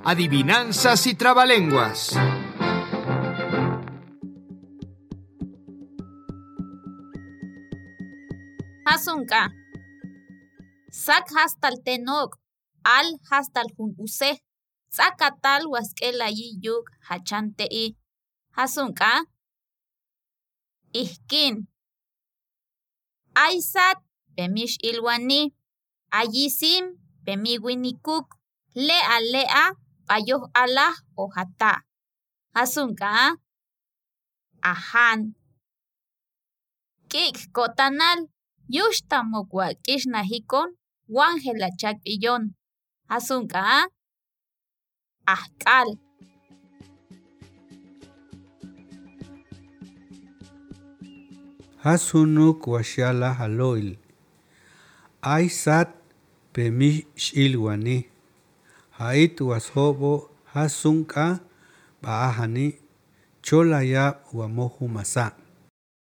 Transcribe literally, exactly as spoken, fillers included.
Adivinanzas y trabalenguas. Hasunka. Sak hastal tenok, al hastal hun use, sakatal waskela yiyuk hachante i. Hasunka. Ihkin. Aysat pemish ilwani, ayisim pemiwinikuk, lea lea payoh alah ohata. Hasunka. Ahan. Kik kotanal. Yushtamokwa kishnahikon wangela chak iyon. Hasunka. Ahkal. Hasunuk washala haloil. Aysat pemish ilwani. Hait washobo hasunka baahani cholaya wamohu masa.